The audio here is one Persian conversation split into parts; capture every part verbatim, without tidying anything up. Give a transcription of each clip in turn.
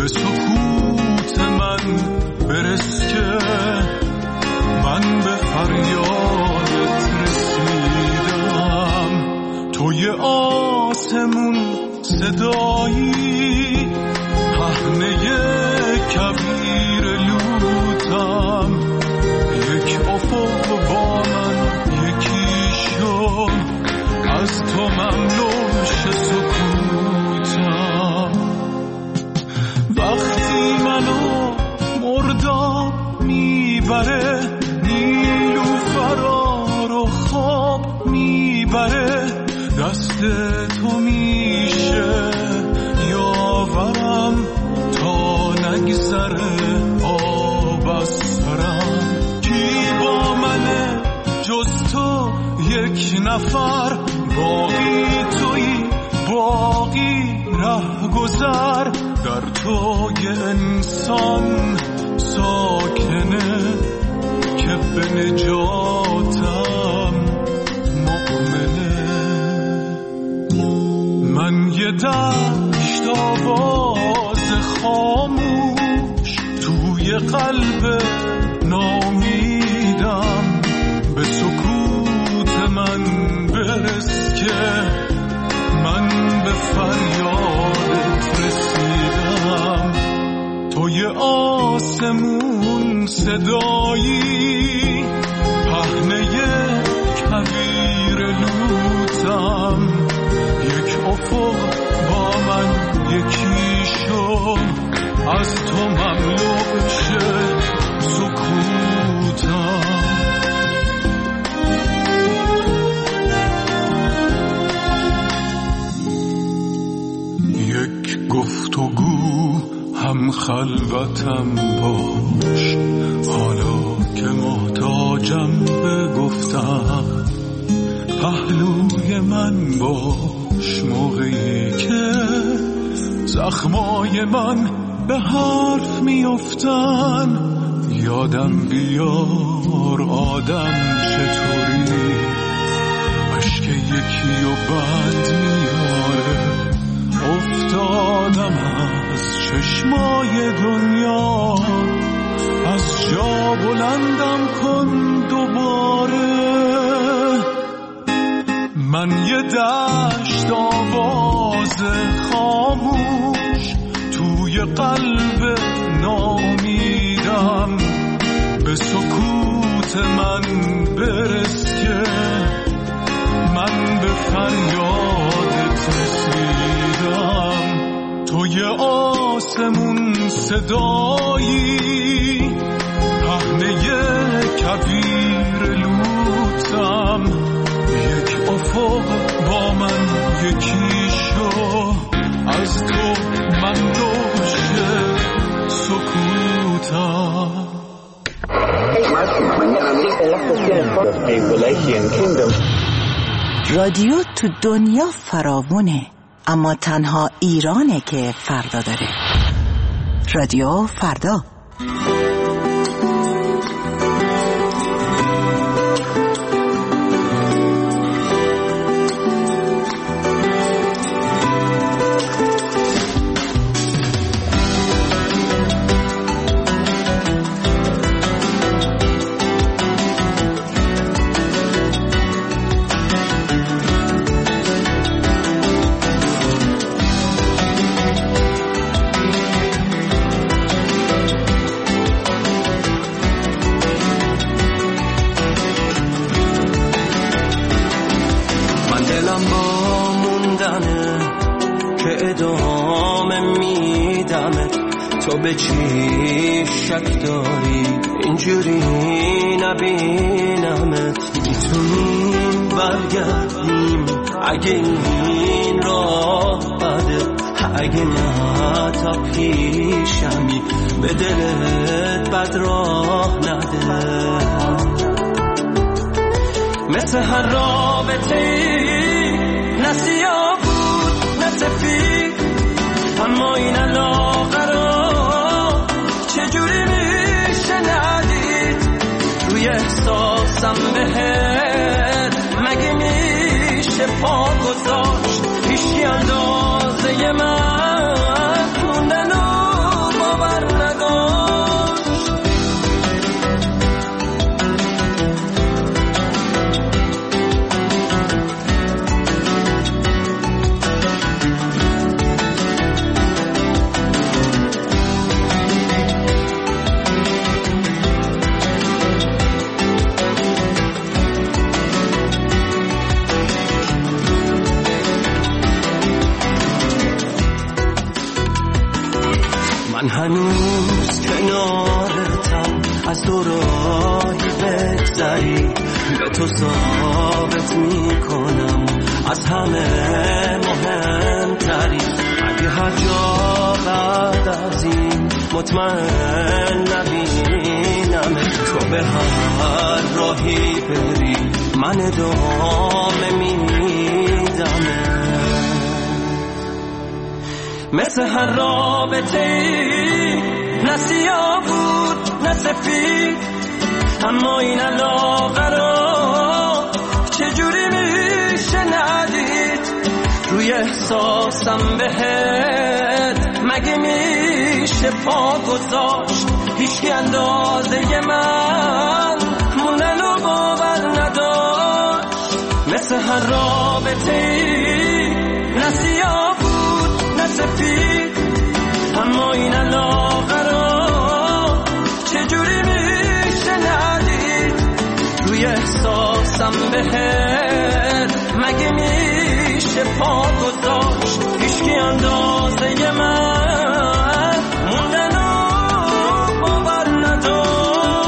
سکوت من برس که من به فریادت رسیدم. توی آسمون صدایی پهنه کویر لوتم، یک افق با من یکی شد، از تو مملوش سکوتم. وقتی منو مرداب میبره، نیلوفرا رو خواب میبره، دست تو میشه یاورم تا نگذره آب از سرم. کی با منه جز تو یک نفر، باقی تویی باقی ره گذر، در تو یه انسان ساکنه که به نجاتم مؤمنه. من یه دشت آواز خاموش توی قلب نامیدم، به سکوت من برس که من به فریادت رسیدم. توی آسمون صدایی پهنه کویر لوتم، یک افق با من یکی شد، از تو مملو شد سکوتم. یک گفتگو هم خلوتم باش، حالا که محتاجم به گفتم، پهلوی من باش موقعی که زخمای من به حرف میافتن. یادم بیار آدم چطوری اشک یکی و بند میاره، افتادم از چشمای دنیا، از جا بلندم کن دوباره. من یه دشت آواز خاموش توی قلب نامیدم، به سکوت من برس که من به فریادت رسیدم. توی آسمون صدایی پهنه کویر لوتم، یک افق با من یکی شو، از تو مملوش سکوتم. رادیو تو دنیا فراوونه، اما تنها ایرانه که فردا داره. رادیو فردا. تو به چی شک داری اینجوری نبینمت؟ میتونیم برگردیم اگه این راه بده، اگه نه تا پیشمی به دلت بد راه نده. مثل هر رابطه نه سیاه بود نه سفید، اما این علاقه رو چجوری میشه ندید؟ روی احساسم بهت مگه میشه پا گذاشت؟ هیچی اندازه من موندن و من هنوز کنارتم، از دو راهی بگذری به تو ثابت میکنم از همه مهمتری. اگه هر جا بعد از این مطمئن نبینم تو به هر راهی بری من ادامه میدم. مثل هر رابطه ای نه سیاه بود نه سفید، اما این علاقه را چجوری میشه ندید؟ روی احساسم بهت مگه میشه پا گذاشت؟ هیچی اندازه من موندن و باور نداشت. مثل هر رابطه ای نه سیاه بود نه سفید، اما این علاقه را چجوری میشه ندید؟ روی احساسم بهت مگه میشه پا گذاشت؟ هیچکی اندازه من موندن و باور نداشت.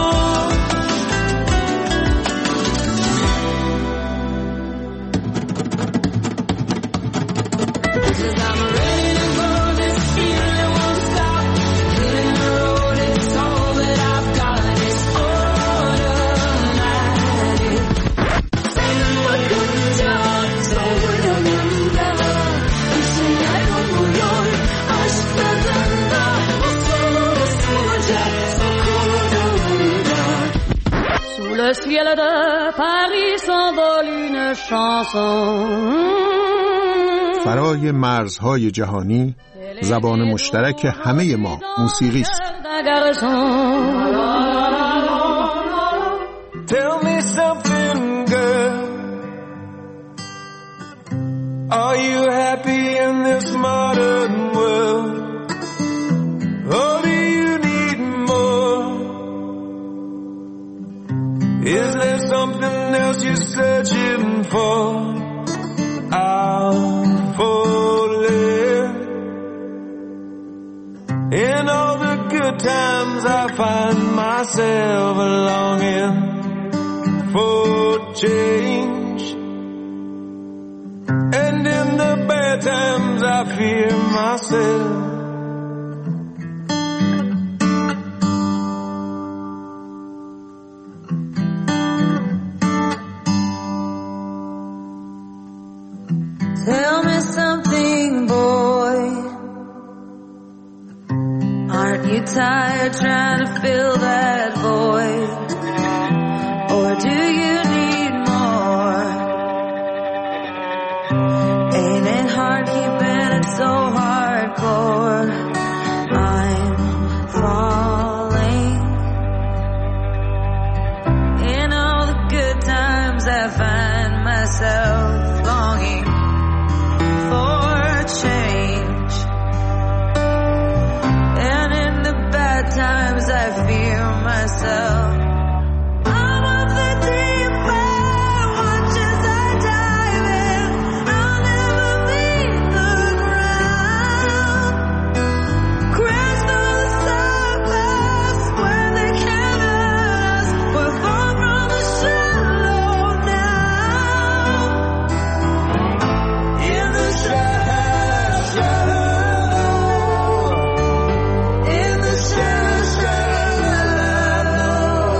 Le ciel de Paris s'envole une chanson. فرای مرزهای جهانی زبان مشترک همه ما موسیقی است. Tell me something, girl. Are you happy in this modern world? Or do you need more? Is there something else you're searching for? I'm falling. In all the good times I find myself longing for change, and in the bad times I fear myself. Tell me something, boy. Aren't you tired trying to fill that void? Or do you need more? Ain't it hard keeping it so hardcore? I'm falling. In all the good times I find myself longing for change, and in the bad times I fear myself. I'm of the deep end, watch as I dive in. I'll never leave the ground. Crash through the surface where they can't hurt us. We're far from the shallow now. In the shallow, in the shallow, shallow.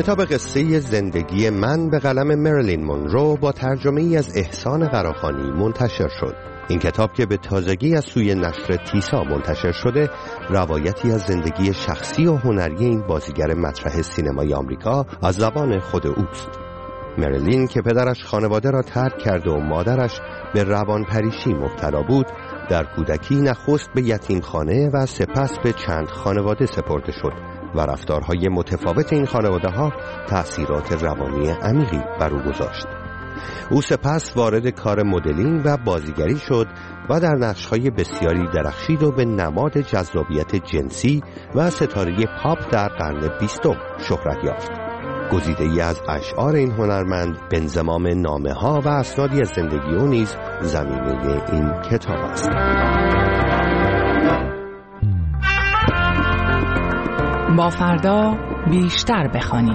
کتاب قصه زندگی من به قلم مریلین مونرو با ترجمه ای از احسان قراخانی منتشر شد. این کتاب که به تازگی از سوی نشر تیسا منتشر شده، روایتی از زندگی شخصی و هنری این بازیگر مطرح سینمای آمریکا از زبان خود اوست. مریلین که پدرش خانواده را ترک کرده و مادرش به روانپریشی مبتلا بود، در کودکی نخست به یتیمخانه و سپس به چند خانواده سپرده شد و رفتارهای متفاوت این خانواده ها تأثیرات روانی عمیقی بر او گذاشت. او سپس وارد کار مدلینگ و بازیگری شد و در نقش‌های بسیاری درخشید و به نماد جذابیت جنسی و ستاره پاپ در قرن بیستم شهرت یافت. گزیده‌ای از اشعار این هنرمند به انضمام نامه‌ها و اسنادی از زندگی او نیز زمینه این کتاب است. با فردا بیشتر بخوانیم.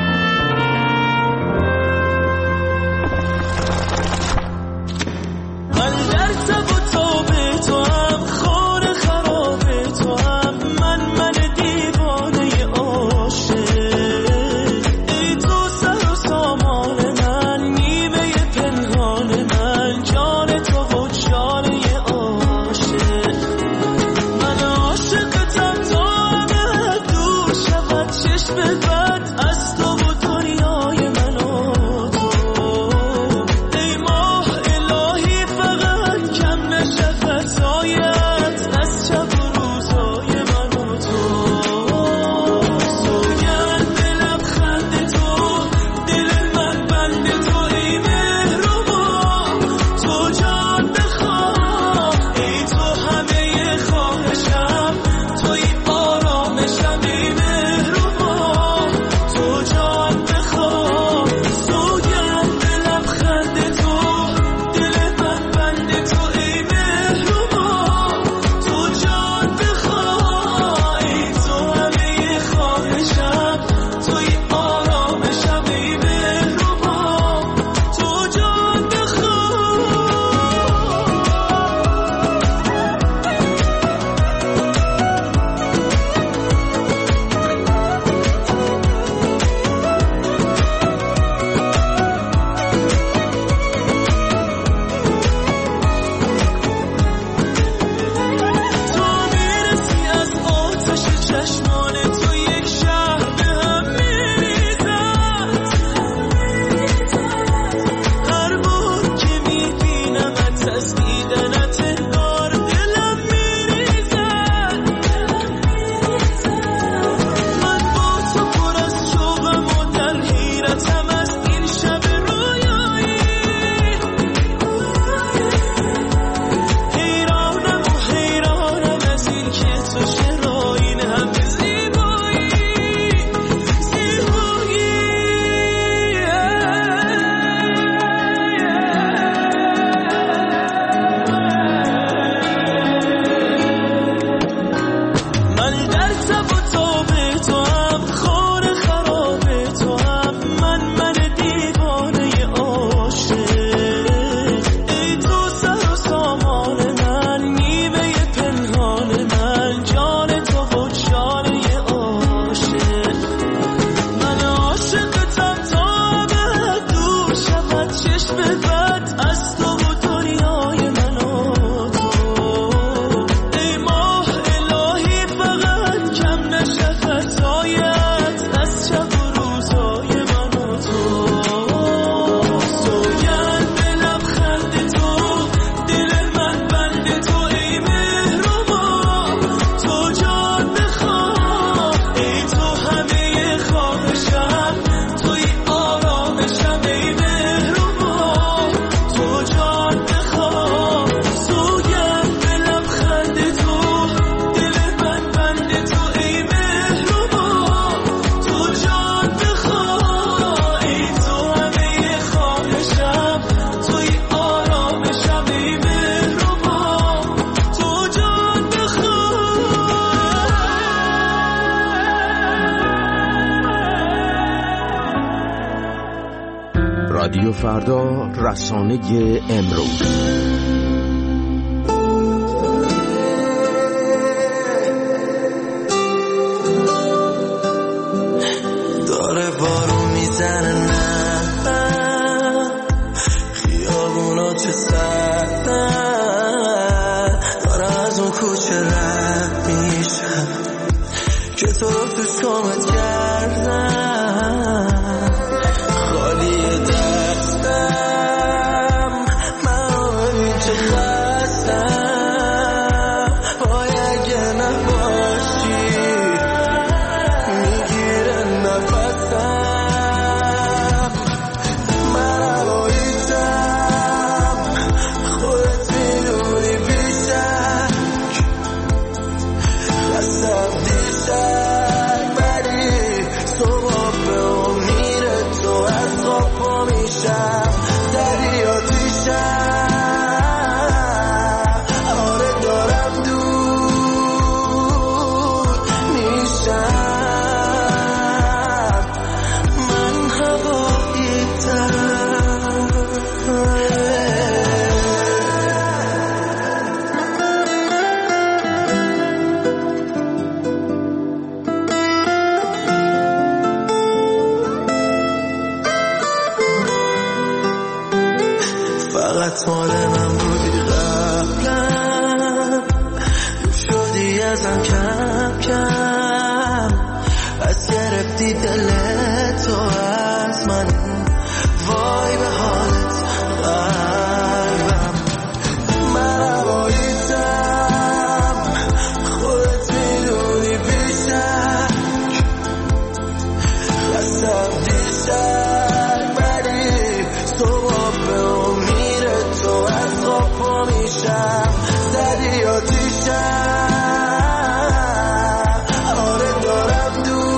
رادیو فردا، رسانه امروز. داره با سر دارم از اون کوچه رد میشم که تو رو تو شامت کردم خالی دستم من رو ببین چه خستم وای اگه نباشی میگیره نفسم من رویتم خودت میدونی بیشک خستم دیشک ولی صبح به امید تو از خواب پا میشم دریا دیشب آره دارم دور میشم من هوایی‌تم فقط مال من بودی قبلا شدی ازم کم کم از گرفتی دل تو از من وای به حالت قلبم من هوایی‌تم خودت میدونی بیشک خستم دیشب ولی صبح به امید تو از خواب پا میشم زدی آتیشم آره دارم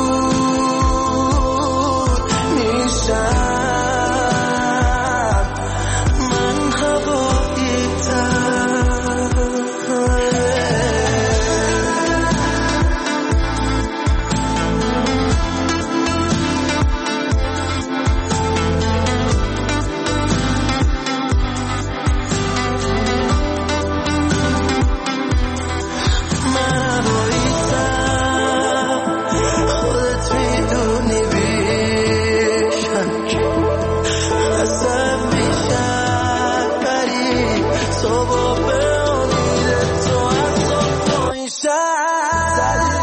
دور میشم من هوایی‌تم من هوایی‌تم خودت میدونی بیشک خستم میشم ولی صبح به امید تو از خواب پا میشم زدی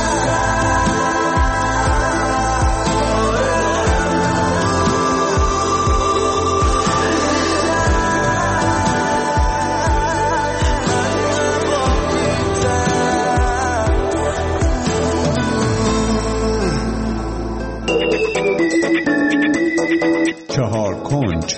چهار کنج.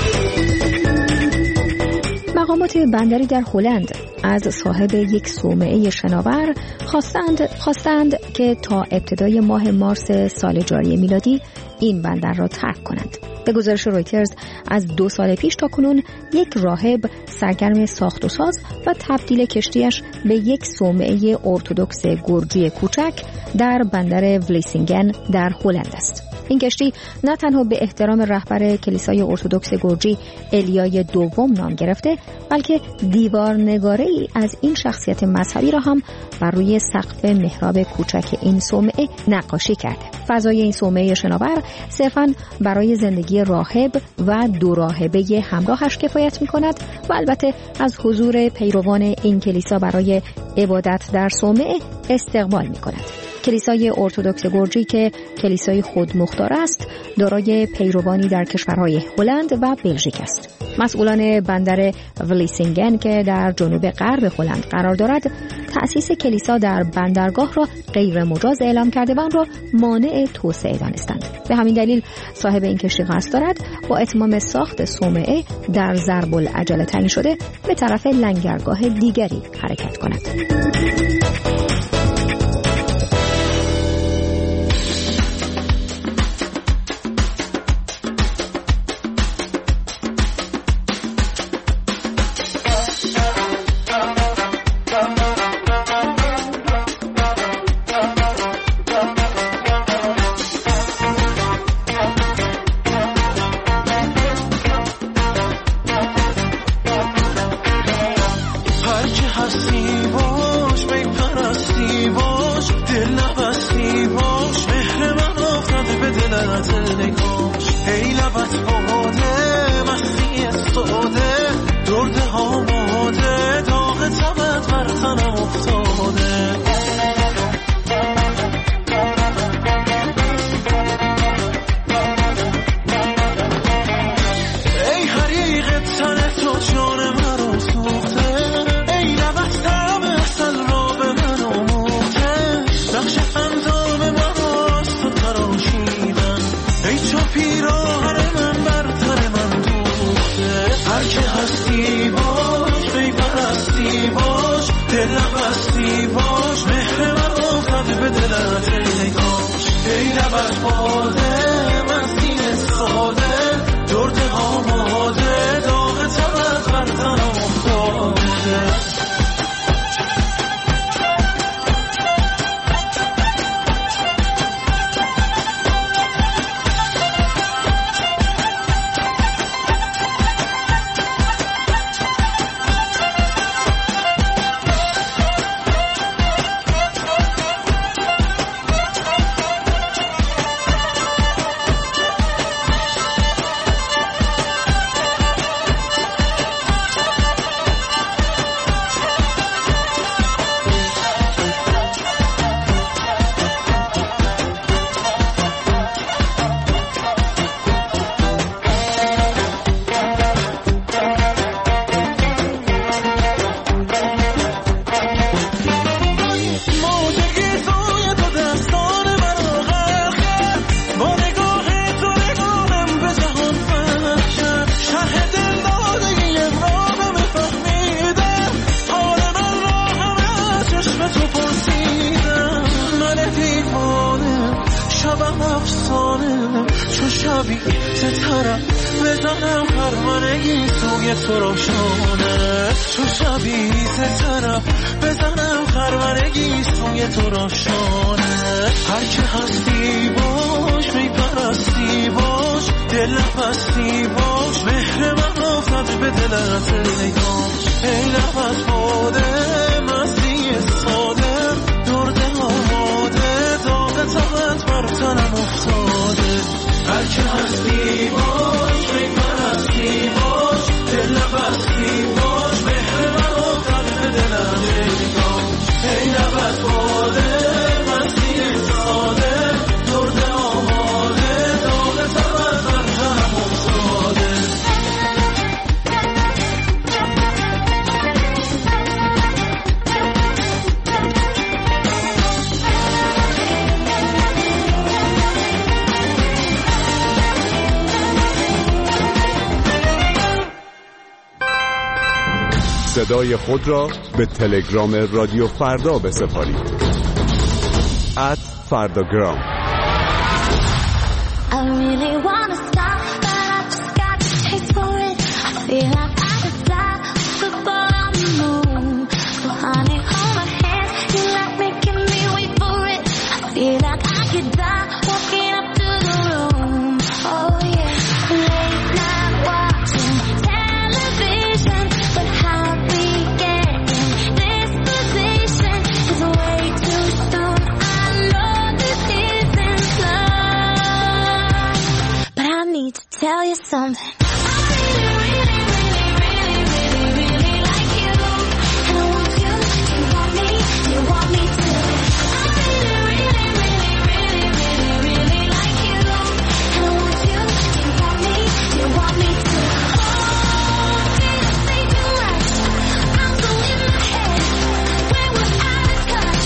مقامات بندری در هلند از صاحب یک صومعه شناور خواستند خواستند که تا ابتدای ماه مارس سال جاری میلادی این بندر را ترک کنند. به گزارش رویترز از دو سال پیش تا کنون یک راهب سرگرم ساخت و ساز و تبدیل کشتیش به یک صومعه ارتدوکس گرجی کوچک در بندر ولیسینگن در هلند است. این کشتی نه تنها به احترام رهبر کلیسای ارتدوکس گرجی الیای دوم نام گرفته، بلکه دیوار نگاره‌ای از این شخصیت مذهبی را هم بر روی سقف محراب کوچک این صومعه نقاشی کرده. فضای این صومعه شناور صرفاً برای زندگی راهب و دو راهبه همراهش کفایت می‌کند و البته از حضور پیروان این کلیسا برای عبادت در صومعه استقبال می‌کند. کلیسای ارتدوکس گرجی که کلیسای خودمختار است، دارای پیروانی در کشورهای هلند و بلژیک است. مسئولان بندر ولیسینگن که در جنوب غرب هلند قرار دارد، تأسیس کلیسا در بندرگاه را غیر مجاز اعلام کرده و آن را مانع توسعه دانستند. به همین دلیل صاحب این کشتی قصد دارد با اتمام ساخت صومعه در ضرب العجله تعیین شده به طرف لنگرگاه دیگری حرکت کند. هرچی هستی باش بپرست طرف بزنم خرمنگی سوی تو روشانه تو شبی طرف بزنم خرمنگی سوی تو روشانه هر که هستی باش میپرستی باش دل نفستی باش مهر من افتاد به دلت نگاش ای لب از باده مستی ساده درد آماده داغ تبت بر تنم افتاده هر که هستی باش میپرستی باش دل نفستی باش مهر من افتاد به دلت نگاش ای لب از باده مستی ساده درد آماده داغ تبت بر تنم افتاده صدای خود را به تلگرام رادیو فردا بسپارید. ات فرداگرام. I really wanna stop, but I just got the taste for it. I feel like I could fly, football on the moon. So honey, hold my hand, you like making me wait for it. I feel like I could die, walking up to the room. Oh yeah, late night watching television, but how we get in this position is way too soon. I know this isn't love, but I need to tell you something. I really, really, really, really, really, really like you, and I want you, you want me, you want me too. I really, really, really, really, really, really like you, and I want you, you want me, you want me too. Oh, did I say too much? I'm so in my head, when we're out of touch.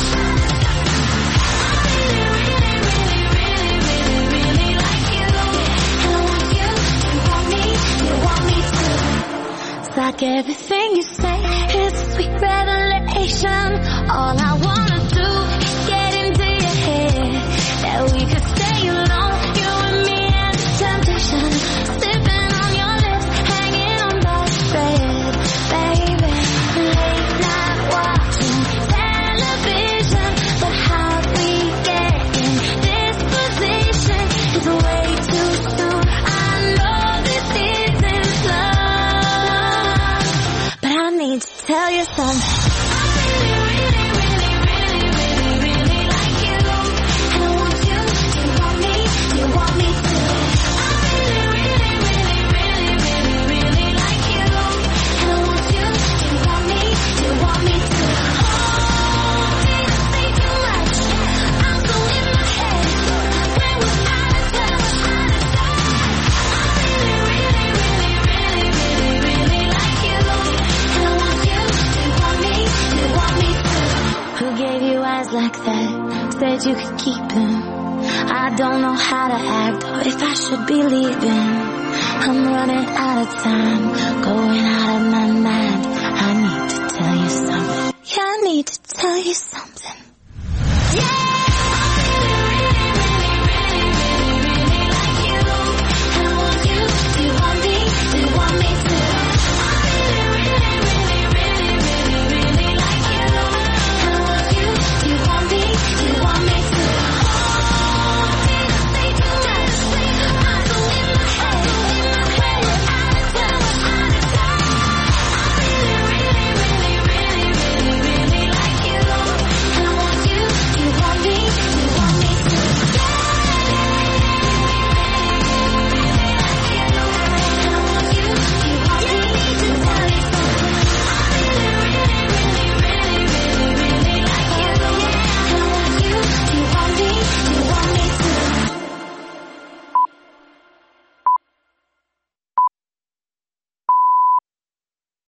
I really, really, really, really, really, really like you, and I want you, you want me, you want me too. It's like everything you say is a sweet revelation. All I wanna do is get into your head, that we could stay alone, you and me and the temptation, sipping on your lips, hanging on by a thread, baby. Late night watching television, but how we get in this position is way too soon. I know this isn't love, but I need to tell you something. I really, really, really, really, really, really like you, and I want you, you want me, you want me too. I really, really, really, really, really, really like you, and I want you, you want me, you want me too. Oh, did I say too much? I'm so in my head, when we're out of touch, out of touch. I really, really, really, really, really, really like you, and I want you, you want me, you want me too. Who gave you eyes like that? Said you could keep them. I don't know how to act or if I should be leaving. I'm running out of time, going out of